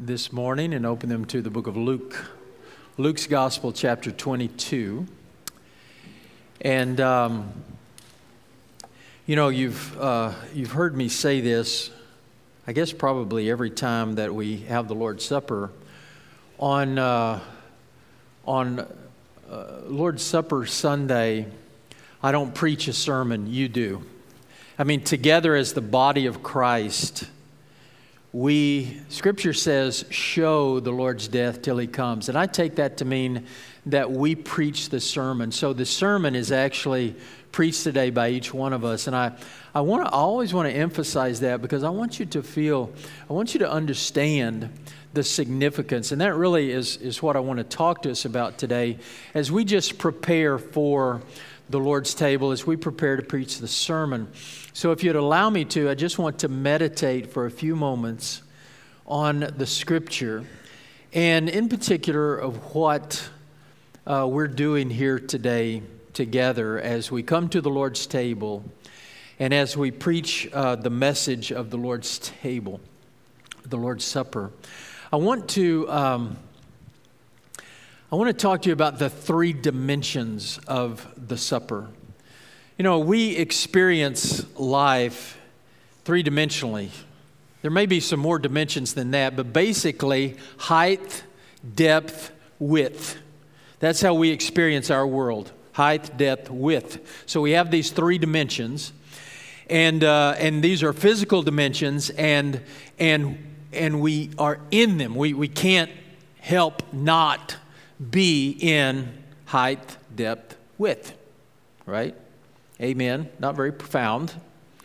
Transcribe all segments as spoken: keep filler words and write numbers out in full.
this morning and open them to the book of Luke. Luke's Gospel, chapter twenty-two. And, um, you know, you've, uh, you've heard me say this, I guess probably every time that we have the Lord's Supper. On, uh, on uh, Lord's Supper Sunday, I don't preach a sermon, you do. I mean, together as the body of Christ, we, Scripture says, show the Lord's death till He comes. And I take that to mean that we preach the sermon. So the sermon is actually preached today by each one of us. And I, I want to, I always want to emphasize that because I want you to feel, I want you to understand the significance. And that really is, is what I want to talk to us about today as we just prepare for the Lord's table, as we prepare to preach the sermon. So if you'd allow me to, I just want to meditate for a few moments on the Scripture, and in particular of what uh, we're doing here today together as we come to the Lord's table and as we preach uh, the message of the Lord's table, the Lord's Supper. I want to um, I want to talk to you about the three dimensions of the supper. You know, we experience life three-dimensionally. There may be some more dimensions than that, but basically height, depth, width. That's how we experience our world. Height, depth, width. So we have these three dimensions, and uh, and these are physical dimensions, and and and we are in them. We we can't help not be in height, depth, width. Right? Amen. Not very profound.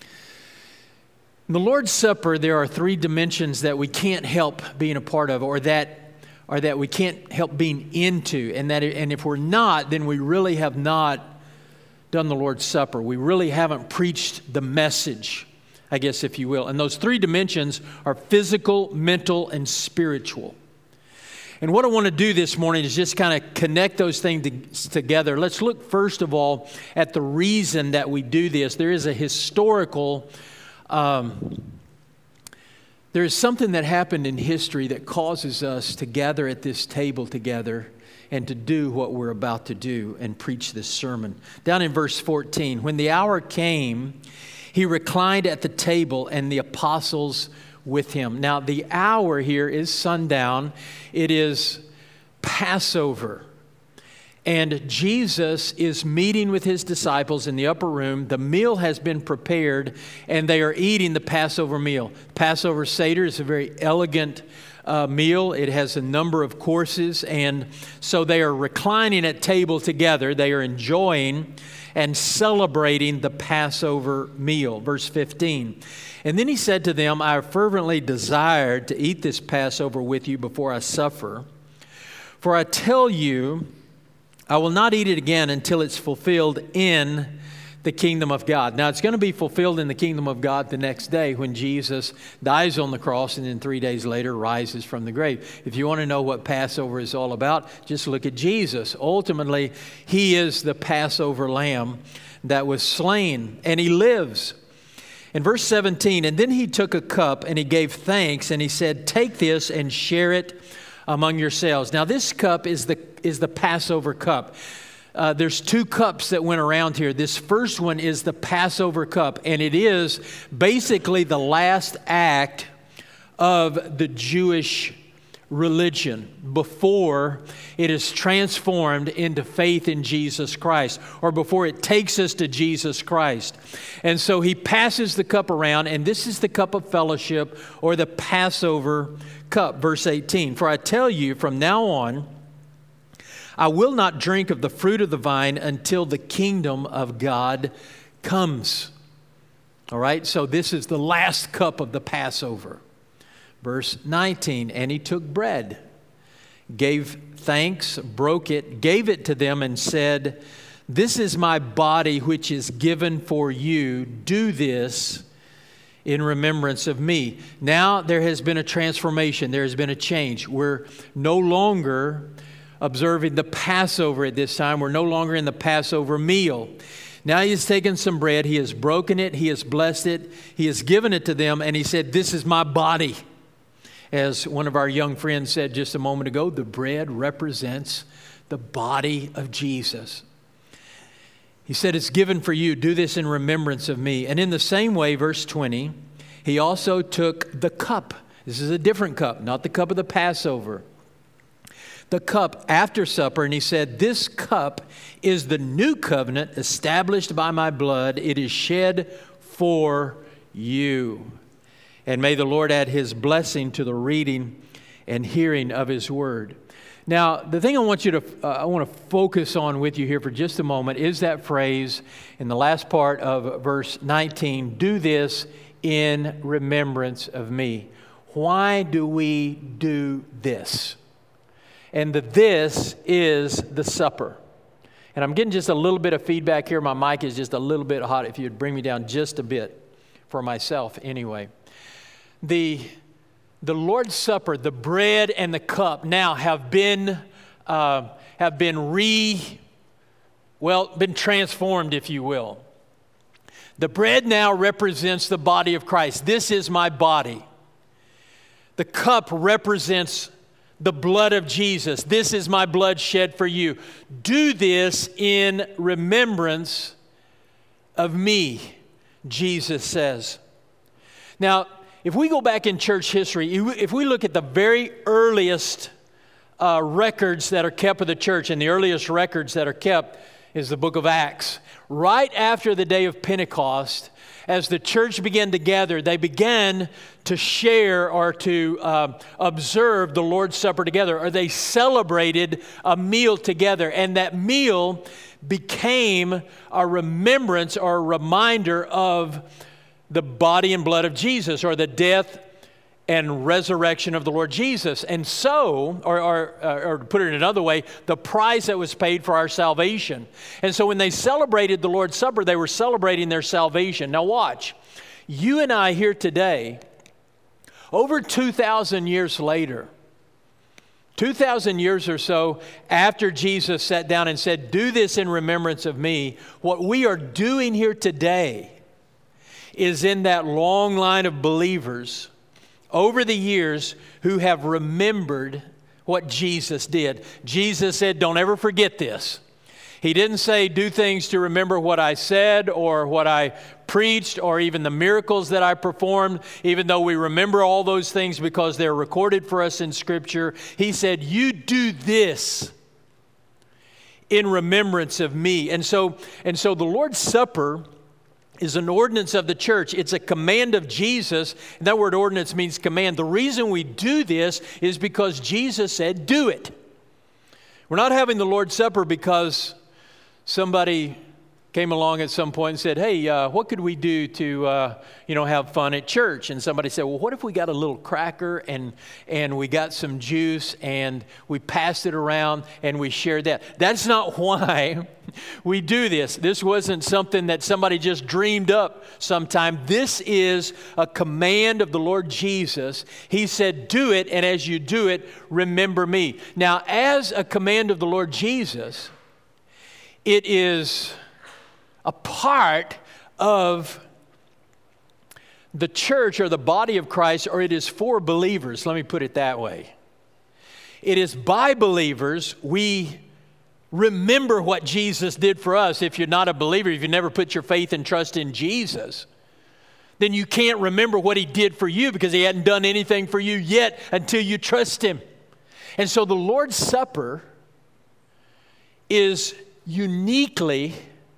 In the Lord's Supper, there are three dimensions that we can't help being a part of, or that, or that we can't help being into. And that, and if we're not, then we really have not done the Lord's Supper. We really haven't preached the message, I guess, if you will. And those three dimensions are physical, mental, and spiritual. And what I want to do this morning is just kind of connect those things together. Let's look first of all at the reason that we do this. There is a historical, um, there is something that happened in history that causes us to gather at this table together and to do what we're about to do and preach this sermon. Down in verse fourteen, when the hour came, He reclined at the table and the apostles with Him. Now, the hour here is sundown. It is Passover. And Jesus is meeting with His disciples in the upper room. The meal has been prepared, and they are eating the Passover meal. Passover Seder is a very elegant uh, meal. It has a number of courses, and so they are reclining at table together. They are enjoying and celebrating the Passover meal. Verse fifteen. And then He said to them, I fervently desired to eat this Passover with you before I suffer. For I tell you, I will not eat it again until it's fulfilled in the kingdom of God. Now, it's going to be fulfilled in the kingdom of God the next day when Jesus dies on the cross and then three days later rises from the grave. If you want to know what Passover is all about, just look at Jesus. Ultimately, He is the Passover lamb that was slain, and He lives. In verse seventeen, and then He took a cup and He gave thanks and He said, take this and share it among yourselves. Now this cup is the is the Passover cup. Uh, there's two cups that went around here. This first one is the Passover cup, and it is basically the last act of the Jewish religion before it is transformed into faith in Jesus Christ, or before it takes us to Jesus Christ. And so He passes the cup around, and this is the cup of fellowship, or the Passover cup. Verse eighteen, for I tell you, from now on, I will not drink of the fruit of the vine until the kingdom of God comes. All right, so this is the last cup of the Passover. Verse nineteen, and He took bread, gave thanks, broke it, gave it to them, and said, this is my body which is given for you. Do this in remembrance of me. Now there has been a transformation. There has been a change. We're no longer observing the Passover at this time. We're no longer in the Passover meal. Now He has taken some bread. He has broken it. He has blessed it. He has given it to them. And He said, this is my body. As one of our young friends said just a moment ago, the bread represents the body of Jesus. He said, it's given for you. Do this in remembrance of me. And in the same way, verse twenty, he also took the cup. This is a different cup, not the cup of the Passover. The cup after supper, and he said, this cup is the new covenant established by my blood. It is shed for you. And may the Lord add his blessing to the reading and hearing of his word. Now, the thing I want you to, uh, I want to focus on with you here for just a moment is that phrase in the last part of verse nineteen, do this in remembrance of me. Why do we do this? And the this is the supper. And I'm getting just a little bit of feedback here. My mic is just a little bit hot. If you'd bring me down just a bit for myself anyway. The, the Lord's Supper, the bread and the cup now have been, uh, have been re, well, been transformed, if you will. The bread now represents the body of Christ. This is my body. The cup represents the blood of Jesus. This is my blood shed for you. Do this in remembrance of me, Jesus says. Now, if we go back in church history, if we look at the very earliest uh, records that are kept of the church, and the earliest records that are kept is the book of Acts. Right after the day of Pentecost, as the church began to gather, they began to share or to uh, observe the Lord's Supper together, or they celebrated a meal together. And that meal became a remembrance or a reminder of the body and blood of Jesus, or the death and resurrection of the Lord Jesus. And so, or, or, or to put it in another way, the price that was paid for our salvation. And so when they celebrated the Lord's Supper, they were celebrating their salvation. Now watch, you and I here today, over two thousand years later, two thousand years or so after Jesus sat down and said, do this in remembrance of me, what we are doing here today is in that long line of believers over the years who have remembered what Jesus did. Jesus said, don't ever forget this. He didn't say, do things to remember what I said or what I preached or even the miracles that I performed, even though we remember all those things because they're recorded for us in Scripture. He said, you do this in remembrance of me. And so, and so the Lord's Supper is an ordinance of the church. It's a command of Jesus. And that word ordinance means command. The reason we do this is because Jesus said, do it. We're not having the Lord's Supper because somebody came along at some point and said, hey, uh, what could we do to, uh, you know, have fun at church? And somebody said, well, what if we got a little cracker and, and we got some juice and we passed it around and we shared that? That's not why we do this. This wasn't something that somebody just dreamed up sometime. This is a command of the Lord Jesus. He said, do it, and as you do it, remember me. Now, as a command of the Lord Jesus, it is a part of the church or the body of Christ, or it is for believers. Let me put it that way. It is by believers we remember what Jesus did for us. If you're not a believer, if you never put your faith and trust in Jesus, then you can't remember what He did for you because He hadn't done anything for you yet until you trust Him. And so the Lord's Supper is uniquely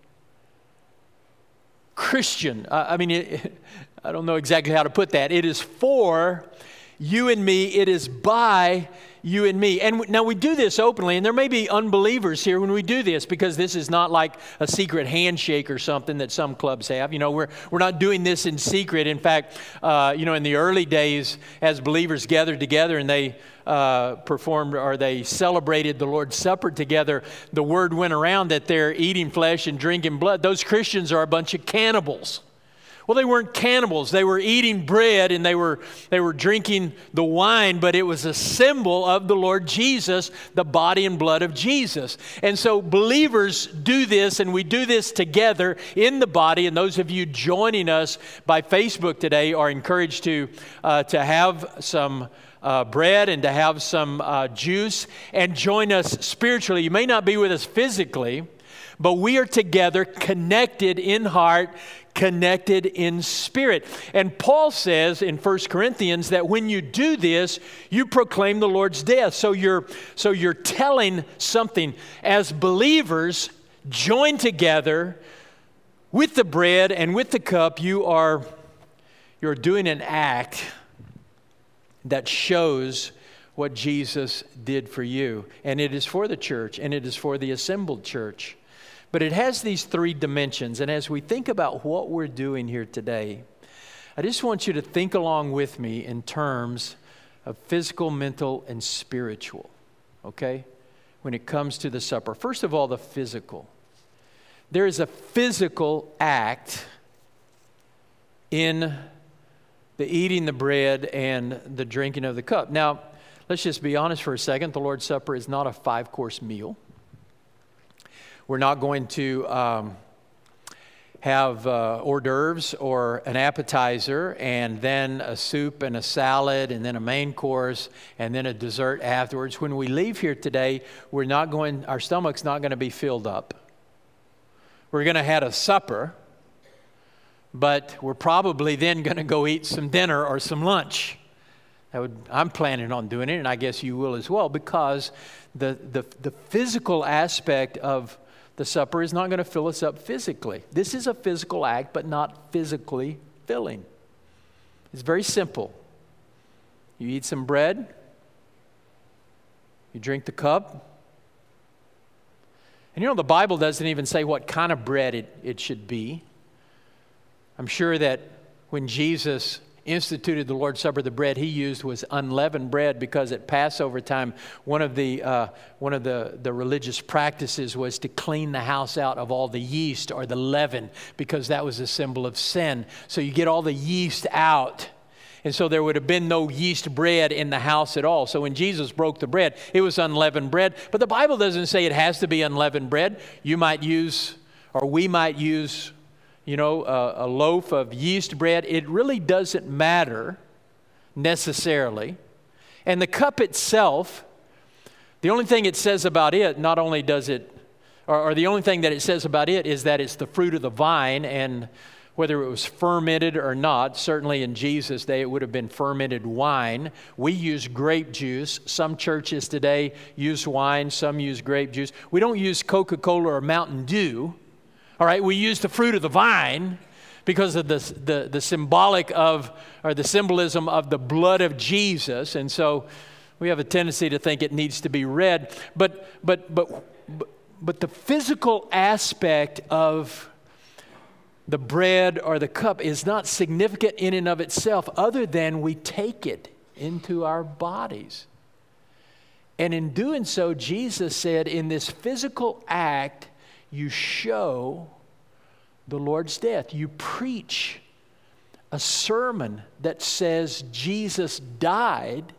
Christian. Uh, I mean, it, I don't know exactly how to put that. It is for you and me. It is by you and me. And now we do this openly, and there may be unbelievers here when we do this because this is not like a secret handshake or something that some clubs have. You know, we're we're not doing this in secret. In fact, uh, you know, in the early days, as believers gathered together and they uh, performed or they celebrated the Lord's Supper together, the word went around that they're eating flesh and drinking blood. Those Christians are a bunch of cannibals. Well, they weren't cannibals. They were eating bread and they were they were drinking the wine, but it was a symbol of the Lord Jesus, the body and blood of Jesus. And so believers do this, and we do this together in the body. And those of you joining us by Facebook today are encouraged to uh, to have some uh, bread and to have some uh, juice and join us spiritually. You may not be with us physically, but we are together, connected in heart, connected in spirit. And Paul says in First Corinthians that when you do this, you proclaim the Lord's death. So you're, so you're telling something. As believers joined together with the bread and with the cup, you are, you're doing an act that shows what Jesus did for you. And it is for the church, and it is for the assembled church. But it has these three dimensions. And as we think about what we're doing here today, I just want you to think along with me in terms of physical, mental, and spiritual, okay? When it comes to the supper. First of all, the physical. There is a physical act in the eating the bread and the drinking of the cup. Now, let's just be honest for a second. The Lord's Supper is not a five-course meal. We're not going to um, have uh, hors d'oeuvres or an appetizer and then a soup and a salad and then a main course and then a dessert afterwards. When we leave here today, we're not going, our stomach's not going to be filled up. We're going to have a supper, but we're probably then going to go eat some dinner or some lunch. That would, I'm planning on doing it, and I guess you will as well, because the, the, the physical aspect of the supper is not going to fill us up physically. This is a physical act, but not physically filling. It's very simple. You eat some bread, you drink the cup, and you know the Bible doesn't even say what kind of bread it, it should be. I'm sure that when Jesus instituted the Lord's Supper, the bread he used was unleavened bread, because at Passover time, one of the uh, one of the, the religious practices was to clean the house out of all the yeast or the leaven, because that was a symbol of sin. So you get all the yeast out. And so there would have been no yeast bread in the house at all. So when Jesus broke the bread, it was unleavened bread. But the Bible doesn't say it has to be unleavened bread. You might use, or we might use, you know, a, a loaf of yeast bread. It really doesn't matter necessarily. And the cup itself, the only thing it says about it, not only does it, or, or the only thing that it says about it is that it's the fruit of the vine, and whether it was fermented or not, certainly in Jesus' day it would have been fermented wine. We use grape juice. Some churches today use wine, some use grape juice. We don't use Coca-Cola or Mountain Dew. All right, we use the fruit of the vine because of the, the, the symbolic of, or the symbolism of the blood of Jesus. And so we have a tendency to think it needs to be red. But, but, but, but, but the physical aspect of the bread or the cup is not significant in and of itself, other than we take it into our bodies. And in doing so, Jesus said, in this physical act, you show the Lord's death. You preach a sermon that says Jesus died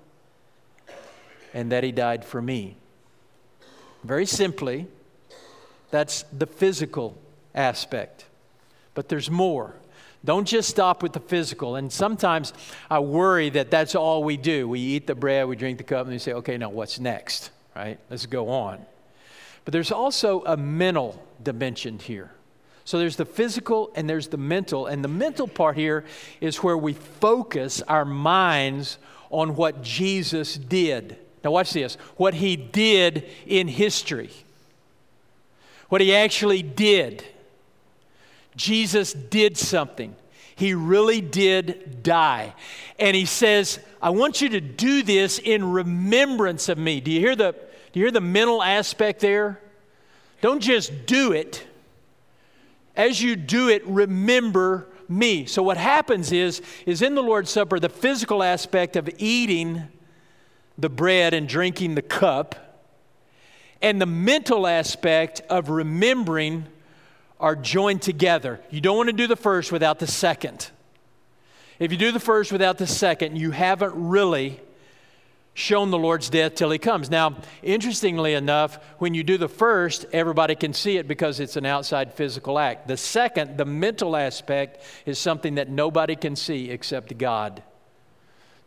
and that he died for me. Very simply, that's the physical aspect. But there's more. Don't just stop with the physical. And sometimes I worry that that's all we do. We eat the bread, we drink the cup, and we say, okay, now what's next? Right? Let's go on. But there's also a mental dimension here. So there's the physical and there's the mental. And the mental part here is where we focus our minds on what Jesus did. Now watch this. What he did in history. What he actually did. Jesus did something. He really did die. And he says, I want you to do this in remembrance of me. Do you hear the, do you hear the mental aspect there? Don't just do it. As you do it, remember me. So what happens is, is in the Lord's Supper, the physical aspect of eating the bread and drinking the cup, and the mental aspect of remembering are joined together. You don't want to do the first without the second. If you do the first without the second, you haven't really shown the Lord's death till he comes. Now, interestingly enough, when you do the first, everybody can see it because it's an outside physical act. The second, the mental aspect, is something that nobody can see except God.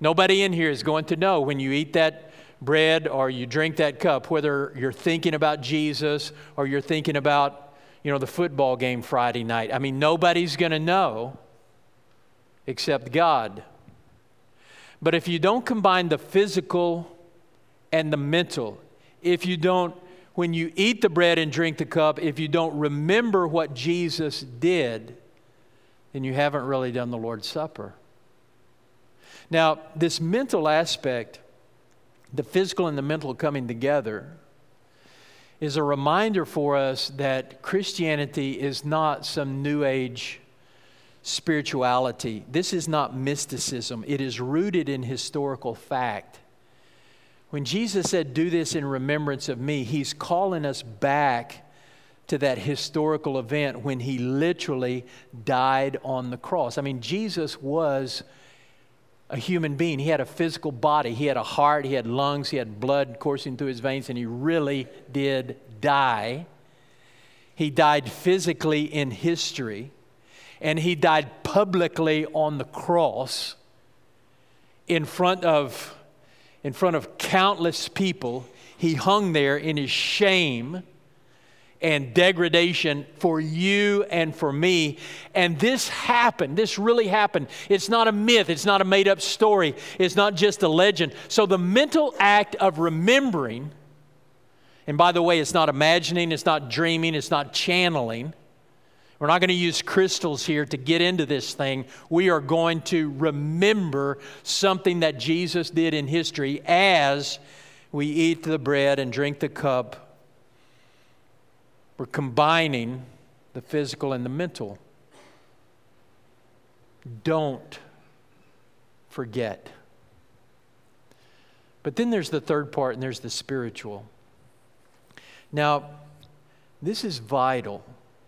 Nobody in here is going to know when you eat that bread or you drink that cup, whether you're thinking about Jesus or you're thinking about, you know, the football game Friday night. I mean, nobody's going to know except God. But if you don't combine the physical and the mental, if you don't, when you eat the bread and drink the cup, if you don't remember what Jesus did, then you haven't really done the Lord's Supper. Now, this mental aspect, the physical and the mental coming together, is a reminder for us that Christianity is not some New Age spirituality. This is not mysticism. It is rooted in historical fact. When Jesus said, "Do this in remembrance of me," He's calling us back to that historical event when He literally died on the cross. I mean, Jesus was a human being. He had a physical body. He had a heart. He had lungs. He had blood coursing through His veins, and He really did die. He died physically in history, and He died publicly on the cross in front of, in front of countless people. He hung there in His shame and degradation for you and for me. And this happened. This really happened. It's not a myth. It's not a made-up story. It's not just a legend. So the mental act of remembering, and by the way, it's not imagining, it's not dreaming, it's not channeling. We're not going to use crystals here to get into this thing. We are going to remember something that Jesus did in history as we eat the bread and drink the cup. We're combining the physical and the mental. Don't forget. But then there's the third part, and there's the spiritual. Now, this is vital.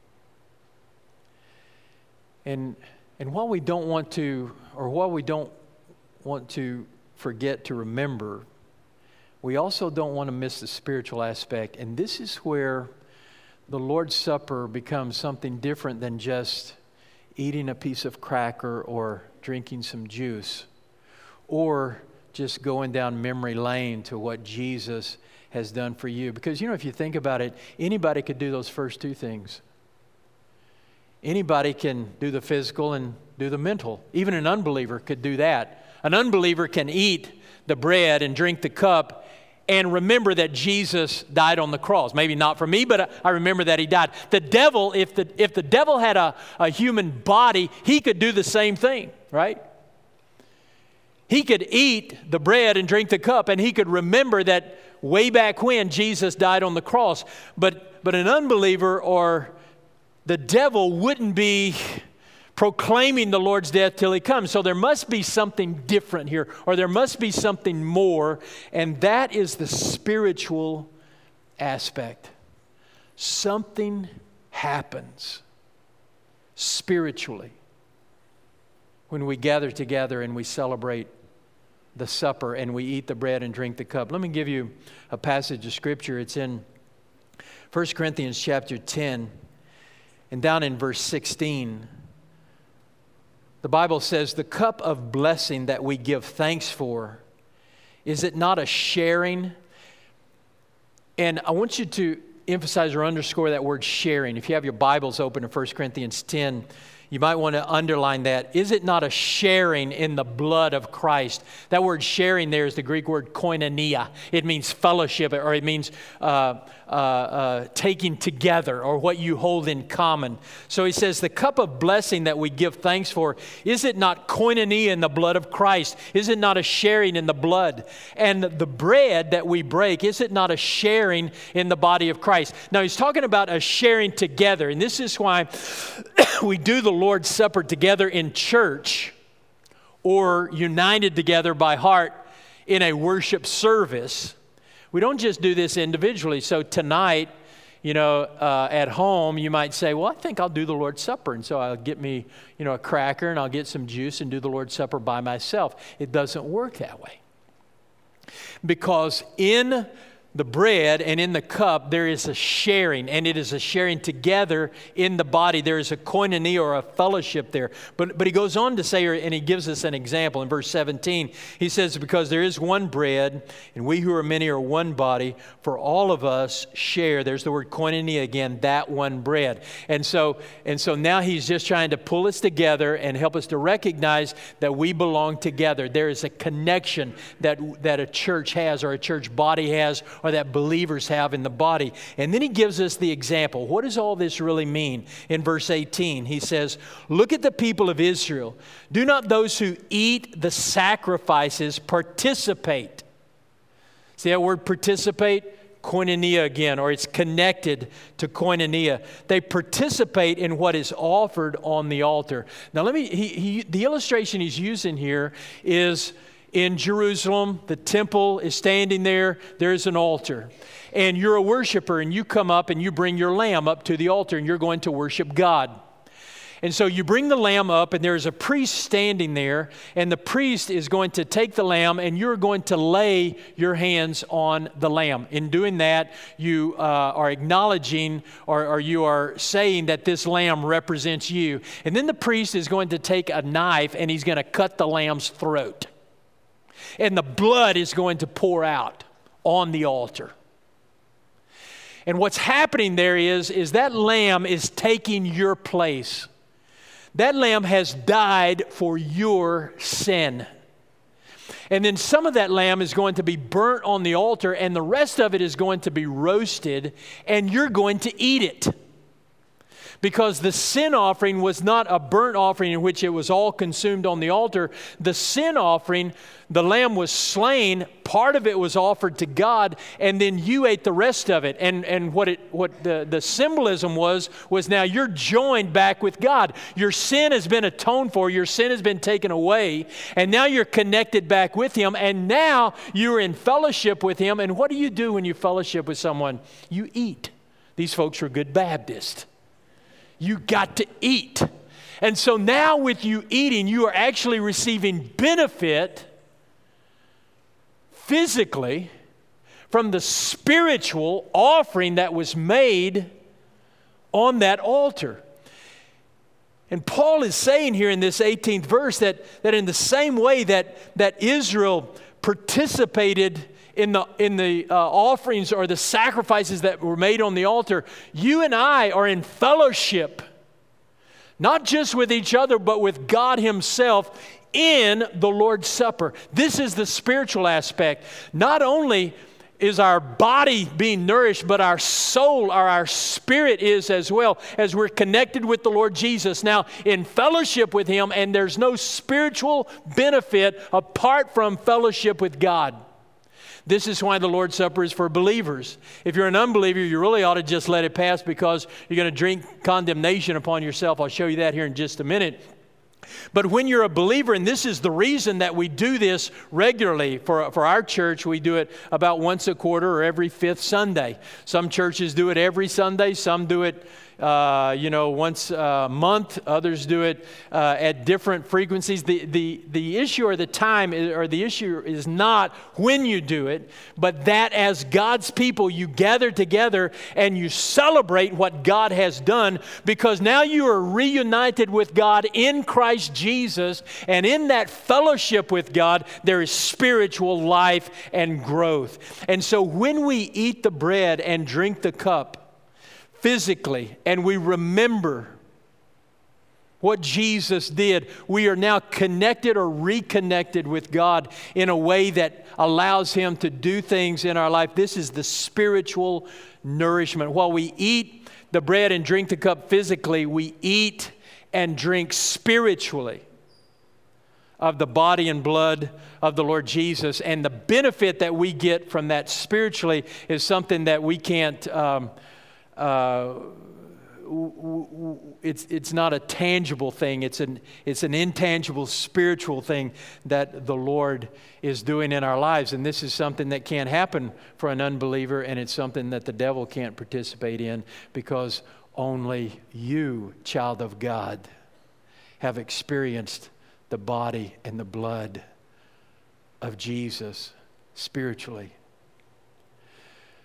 And, and while we don't want to, or while we don't want to forget to remember, we also don't want to miss the spiritual aspect. And this is where the Lord's Supper becomes something different than just eating a piece of cracker or drinking some juice, or just going down memory lane to what Jesus has done for you. Because, you know, if you think about it, anybody could do those first two things. Anybody can do the physical and do the mental. Even an unbeliever could do that. An unbeliever can eat the bread and drink the cup and remember that Jesus died on the cross. Maybe not for me, but I remember that He died. The devil, if the, if the devil had a, a human body, he could do the same thing, right? He could eat the bread and drink the cup, and he could remember that way back when Jesus died on the cross. But, but an unbeliever or the devil wouldn't be proclaiming the Lord's death till He comes. So there must be something different here, or there must be something more, and that is the spiritual aspect. Something happens spiritually when we gather together and we celebrate the supper and we eat the bread and drink the cup. Let me give you a passage of Scripture. It's in First Corinthians chapter ten, and down in verse sixteen. The Bible says, "The cup of blessing that we give thanks for, is it not a sharing?" And I want you to emphasize or underscore that word sharing. If you have your Bibles open in First Corinthians ten, you might want to underline that. Is it not a sharing in the blood of Christ? That word sharing there is the Greek word koinonia. It means fellowship, or it means uh, uh, uh, taking together, or what you hold in common. So he says, the cup of blessing that we give thanks for, is it not koinonia in the blood of Christ? Is it not a sharing in the blood? And the bread that we break, is it not a sharing in the body of Christ? Now he's talking about a sharing together, and this is why we do the Lord's Supper together in church, or united together by heart in a worship service. We don't just do this individually. So tonight, you know, uh, at home, you might say, well, I think I'll do the Lord's Supper. And so I'll get me, you know, a cracker and I'll get some juice and do the Lord's Supper by myself. It doesn't work that way. Because in the bread and in the cup, there is a sharing, and it is a sharing together in the body. There is a koinonia or a fellowship there. But, but he goes on to say, and he gives us an example in verse seventeen. He says, because there is one bread, and we who are many are one body, for all of us share. There's the word koinonia again, that one bread. And so, and so now he's just trying to pull us together and help us to recognize that we belong together. There is a connection that, that a church has, or a church body has, or that believers have in the body. And then he gives us the example. What does all this really mean? In verse eighteen, he says, look at the people of Israel. Do not those who eat the sacrifices participate? See that word participate? Koinonia again, or it's connected to koinonia. They participate in what is offered on the altar. Now let me, he, he, the illustration he's using here is in Jerusalem. The temple is standing there. There's an altar. And you're a worshiper, and you come up and you bring your lamb up to the altar, and you're going to worship God. And so you bring the lamb up, and there's a priest standing there, and the priest is going to take the lamb, and you're going to lay your hands on the lamb. In doing that, you uh, are acknowledging, or, or you are saying that this lamb represents you. And then the priest is going to take a knife, and he's going to cut the lamb's throat. And the blood is going to pour out on the altar. And what's happening there is, is that lamb is taking your place. That lamb has died for your sin. And then some of that lamb is going to be burnt on the altar, and the rest of it is going to be roasted, and you're going to eat it. Because the sin offering was not a burnt offering in which it was all consumed on the altar. The sin offering, the lamb was slain, part of it was offered to God, and then you ate the rest of it. And, and what it what the, the symbolism was, was now you're joined back with God. Your sin has been atoned for, your sin has been taken away, and now you're connected back with Him, and now you're in fellowship with Him. And what do you do when you fellowship with someone? You eat. These folks are good Baptists. You got to eat. And so now with you eating, you are actually receiving benefit physically from the spiritual offering that was made on that altar. And Paul is saying here in this eighteenth verse that, that in the same way that, that Israel participated in the, in the uh, offerings or the sacrifices that were made on the altar, you and I are in fellowship, not just with each other, but with God Himself in the Lord's Supper. This is the spiritual aspect. Not only is our body being nourished, but our soul or our spirit is as well, as we're connected with the Lord Jesus. Now, in fellowship with Him, and there's no spiritual benefit apart from fellowship with God. This is why the Lord's Supper is for believers. If you're an unbeliever, you really ought to just let it pass, because you're going to drink condemnation upon yourself. I'll show you that here in just a minute. But when you're a believer, and this is the reason that we do this regularly for, for our church, we do it about once a quarter or every fifth Sunday. Some churches do it every Sunday. Some do it Uh, you know, once a month. Others do it uh, at different frequencies. The, the, the issue or the time is, or the issue is not when you do it, but that as God's people, you gather together and you celebrate what God has done, because now you are reunited with God in Christ Jesus, and in that fellowship with God, there is spiritual life and growth. And so when we eat the bread and drink the cup, physically, and we remember what Jesus did, we are now connected or reconnected with God in a way that allows Him to do things in our life. This is the spiritual nourishment. While we eat the bread and drink the cup physically, we eat and drink spiritually of the body and blood of the Lord Jesus. And the benefit that we get from that spiritually is something that we can't um, Uh, it's it's not a tangible thing. It's an it's an intangible spiritual thing that the Lord is doing in our lives. And this is something that can't happen for an unbeliever, and it's something that the devil can't participate in, because only you, child of God, have experienced the body and the blood of Jesus spiritually.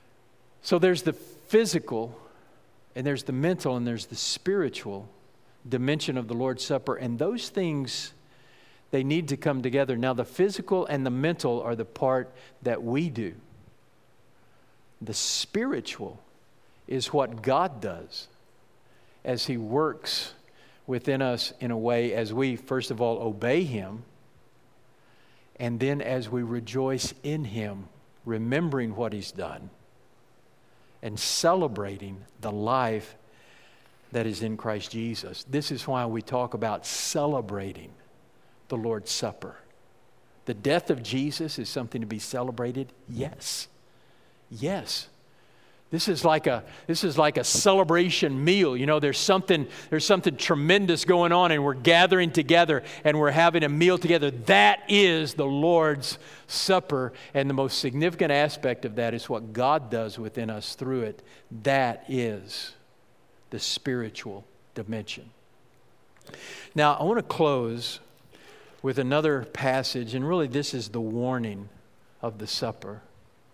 So there's the physical, and there's the mental, and there's the spiritual dimension of the Lord's Supper. And those things, they need to come together. Now, the physical and the mental are the part that we do. The spiritual is what God does as He works within us in a way as we, first of all, obey Him, and then as we rejoice in Him, remembering what He's done, and celebrating the life that is in Christ Jesus. This is why we talk about celebrating the Lord's Supper. The death of Jesus is something to be celebrated? Yes. Yes. This is like a this is like a celebration meal. You know, there's something there's something tremendous going on, and we're gathering together and we're having a meal together. That is the Lord's Supper, and the most significant aspect of that is what God does within us through it. That is the spiritual dimension. Now, I want to close with another passage, and really this is the warning of the supper.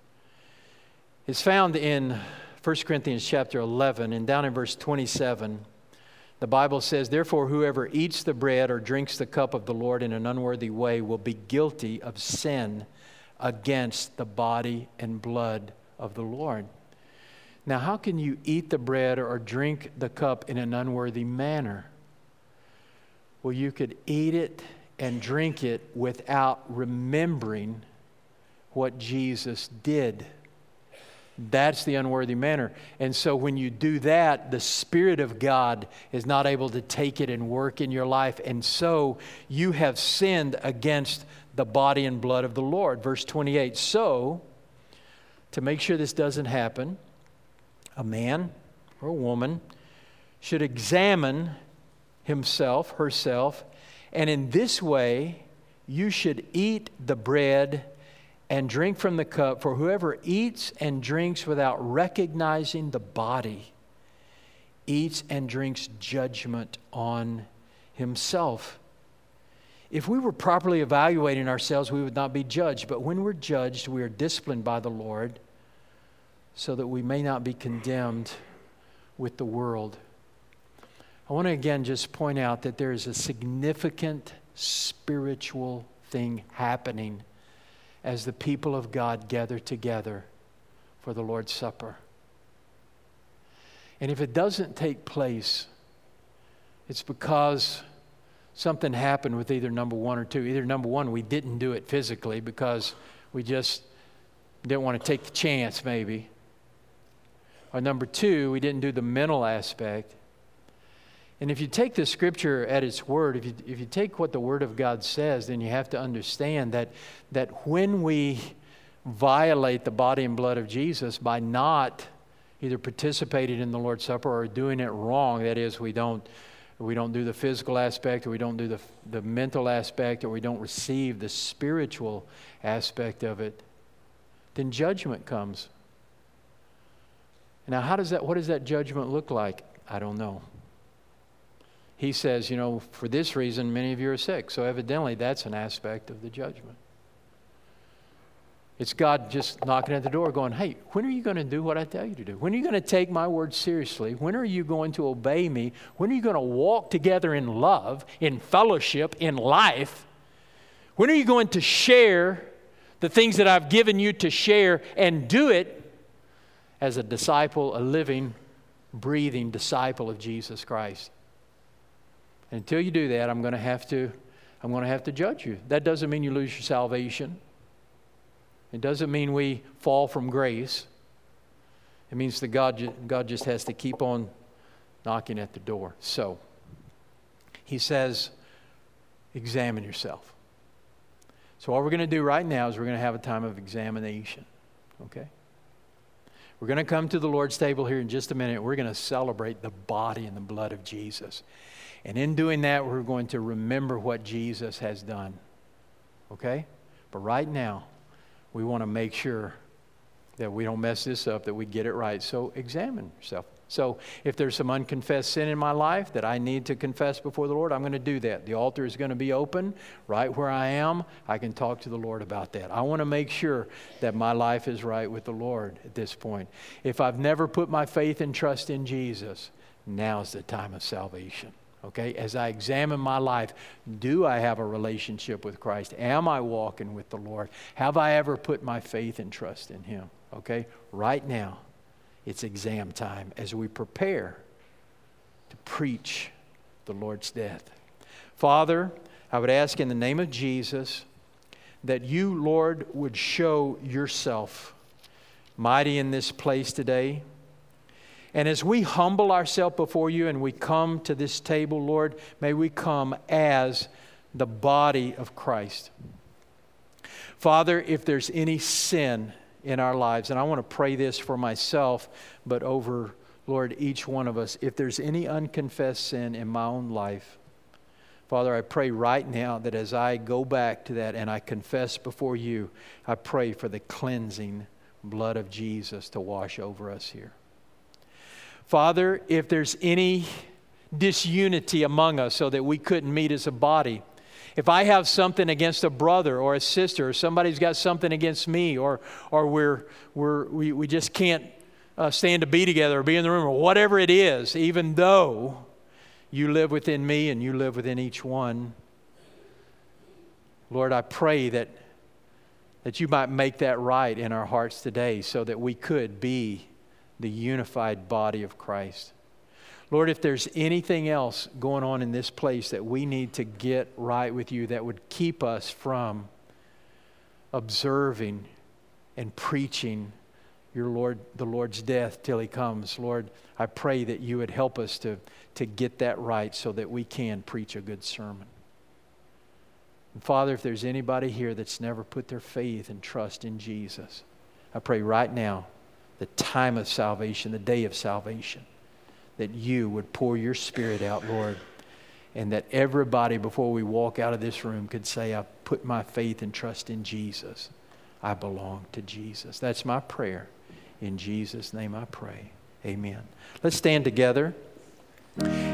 It's found in First Corinthians chapter eleven, and down in verse twenty-seven, the Bible says, "Therefore, whoever eats the bread or drinks the cup of the Lord in an unworthy way will be guilty of sin against the body and blood of the Lord." Now, how can you eat the bread or drink the cup in an unworthy manner? Well, you could eat it and drink it without remembering what Jesus did. That's the unworthy manner. And so when you do that, the Spirit of God is not able to take it and work in your life. And so you have sinned against the body and blood of the Lord. Verse twenty-eight, "So, to make sure this doesn't happen, a man or a woman should examine himself, herself, and in this way you should eat the bread and drink from the cup, for whoever eats and drinks without recognizing the body eats and drinks judgment on himself." If we were properly evaluating ourselves, we would not be judged. But when we're judged, we are disciplined by the Lord so that we may not be condemned with the world. I want to again just point out that there is a significant spiritual thing happening as the people of God gather together for the Lord's Supper. And if it doesn't take place, it's because something happened with either number one or two. Either number one, we didn't do it physically because we just didn't want to take the chance maybe. Or number two, we didn't do the mental aspect. And if you take the Scripture at its word, if you, if you take what the Word of God says, then you have to understand that, that when we violate the body and blood of Jesus by not either participating in the Lord's Supper or doing it wrong, that is, we don't, we don't do the physical aspect, or we don't do the, the mental aspect, or we don't receive the spiritual aspect of it, then judgment comes. Now, how does that, what does that judgment look like? I don't know. He says, you know, for this reason, many of you are sick. So evidently, that's an aspect of the judgment. It's God just knocking at the door going, hey, when are you going to do what I tell you to do? When are you going to take my word seriously? When are you going to obey me? When are you going to walk together in love, in fellowship, in life? When are you going to share the things that I've given you to share and do it as a disciple, a living, breathing disciple of Jesus Christ? Until you do that, I'm going to have to, I'm going to have to judge you. That doesn't mean you lose your salvation. It doesn't mean we fall from grace. It means that God, God just has to keep on knocking at the door. So, He says, examine yourself. So what we're going to do right now is we're going to have a time of examination. Okay? We're going to come to the Lord's table here in just a minute. We're going to celebrate the body and the blood of Jesus. And in doing that, we're going to remember what Jesus has done. Okay? But right now, we want to make sure that we don't mess this up, that we get it right. So examine yourself. So if there's some unconfessed sin in my life that I need to confess before the Lord, I'm going to do that. The altar is going to be open right where I am. I can talk to the Lord about that. I want to make sure that my life is right with the Lord at this point. If I've never put my faith and trust in Jesus, now's the time of salvation. Okay, as I examine my life, do I have a relationship with Christ? Am I walking with the Lord? Have I ever put my faith and trust in Him? Okay, right now. It's exam time as we prepare to preach the Lord's death. Father, I would ask in the name of Jesus that you, Lord, would show yourself mighty in this place today. And as we humble ourselves before you and we come to this table, Lord, may we come as the body of Christ. Father, if there's any sin in our lives, and I want to pray this for myself, but over, Lord, each one of us. If there's any unconfessed sin in my own life, Father, I pray right now that as I go back to that and I confess before you, I pray for the cleansing blood of Jesus to wash over us here. Father, if there's any disunity among us so that we couldn't meet as a body, if I have something against a brother or a sister, or somebody's got something against me, or or we're we're we, we just can't uh, stand to be together or be in the room, or whatever it is, even though you live within me and you live within each one, Lord, I pray that that you might make that right in our hearts today, so that we could be the unified body of Christ. Lord, if there's anything else going on in this place that we need to get right with you that would keep us from observing and preaching your Lord, the Lord's death till He comes, Lord, I pray that you would help us to, to get that right so that we can preach a good sermon. And Father, if there's anybody here that's never put their faith and trust in Jesus, I pray right now, the time of salvation, the day of salvation, that you would pour your Spirit out, Lord, and that everybody before we walk out of this room could say, I put my faith and trust in Jesus. I belong to Jesus. That's my prayer. In Jesus' name I pray. Amen. Let's stand together.